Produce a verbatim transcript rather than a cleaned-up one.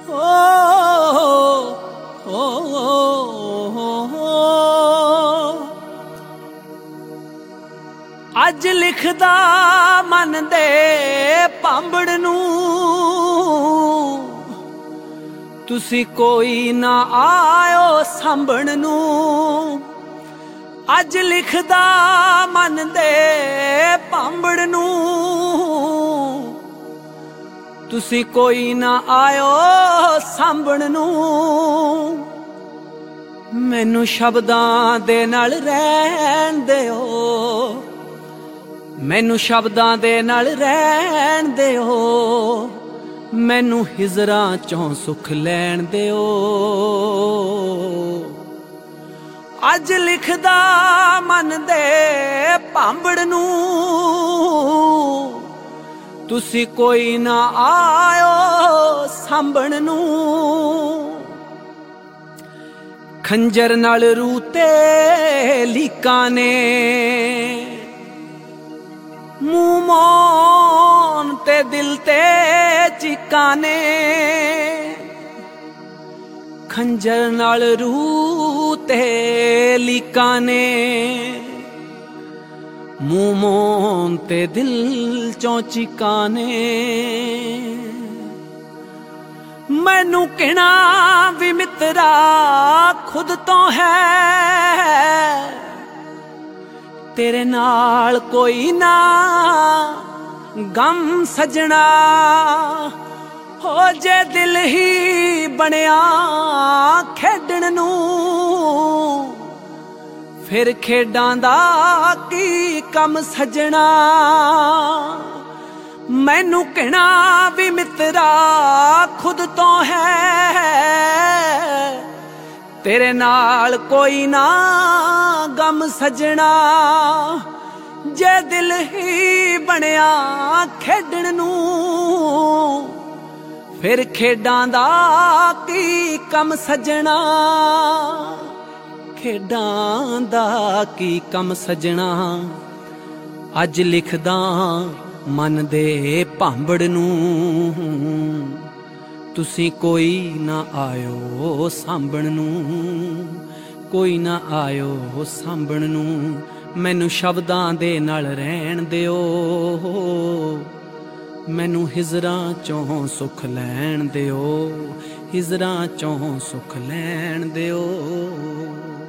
ਅੱਜ ਲਿਖਦਾ ਮਨ ਦੇ ਭਾਂਬੜ ਨੂੰ, ਤੁਸੀਂ ਕੋਈ ਨਾ ਆਇਓ ਸਾਂਭਣ ਨੂੰ। ਅੱਜ ਲਿਖਦਾ ਮਨ ਦੇ ਭਾਂਬੜ ਨੂੰ, ਤੁਸੀਂ ਕੋਈ ਨਾ ਆਇਓ ਸਾਂਭਣ ਨੂੰ। ਮੈਨੂੰ ਸ਼ਬਦਾਂ ਦੇ ਨਾਲ ਰਹਿਣ ਦਿਓ, ਮੈਨੂੰ ਸ਼ਬਦਾਂ ਦੇ ਨਾਲ ਰਹਿਣ ਦਿਓ, ਮੈਨੂੰ ਹਿਜਰਾਂ ਚੋਂ ਸੁੱਖ ਲੈਣ ਦਿਓ। ਅੱਜ ਲਿਖਦਾ ਮਨ ਦੇ ਭਾਂਬੜ ਨੂੰ, ਤੁਸੀਂ ਕੋਈ ਨਾ ਆਇਓ ਸਾਂਭਣ ਨੂੰ। ਖੰਜਰ ਨਾਲ ਰੂਹ ਤੇ ਲੀਕਾਂ ਨੇ, ਮੂੰਹ ਮੌਨ ਤੇ ਦਿਲ ਤੇ ਚੀਕਾਂ ਨੇ। ਖੰਜਰ ਨਾਲ ਰੂਹ ਤੇ ਲੀਕਾਂ ਨੇ, ਮੂੰਹ ਮੌਨ ਤੇ ਦਿਲ ਚੋਂ ਚੀਕਾਂ ਨੇ। ਮੈਨੂੰ ਕਹਿਣਾ ਵੀ ਮਿੱਤਰਾ ਖੁਦ ਤੋਂ ਹੈ, ਤੇਰੇ ਨਾਲ ਕੋਈ ਨਾ ਗਮ ਸਜਣਾ। ਹੋ ਜੇ ਦਿਲ ਹੀ ਬਣਿਆ ਖੇਡਣ ਨੂੰ, ਫਿਰ ਖੇਡਾਂ ਦਾ ਕੀ ਕੰਮ ਸਜਣਾ। ਮੈਨੂੰ ਕਹਿਣਾ ਵੀ ਮਿੱਤਰਾ ਖੁਦ ਤੋਂ ਹੈ, ਤੇਰੇ ਨਾਲ ਕੋਈ ਨਾ ਗਮ ਸਜਣਾ। ਜੇ ਦਿਲ ਹੀ ਬਣਿਆ ਖੇਡਣ ਨੂੰ, ਫਿਰ ਖੇਡਾਂ ਦਾ ਕੀ ਕੰਮ ਸਜਣਾ। ਖੇਡਾਂ ਦਾ ਕੀ ਕੰਮ ਸਜਣਾ। ਅੱਜ ਲਿਖਦਾ ਮਨ ਦੇ ਭਾਂਬੜ ਨੂੰ, ਤੁਸੀਂ ਕੋਈ ਨਾ ਆਇਓ ਸਾਂਭਣ ਨੂੰ, ਕੋਈ ਨਾ ਆਇਓ ਸਾਂਭਣ ਨੂੰ। ਮੈਨੂੰ ਸ਼ਬਦਾਂ ਦੇ ਨਾਲ ਰਹਿਣ ਦਿਓ, ਮੈਨੂੰ ਹਿਜਰਾਂ ਚੋਂ ਸੁੱਖ ਲੈਣ ਦਿਓ, ਹਿਜਰਾਂ ਚੋਂ ਸੁੱਖ ਲੈਣ ਦਿਓ।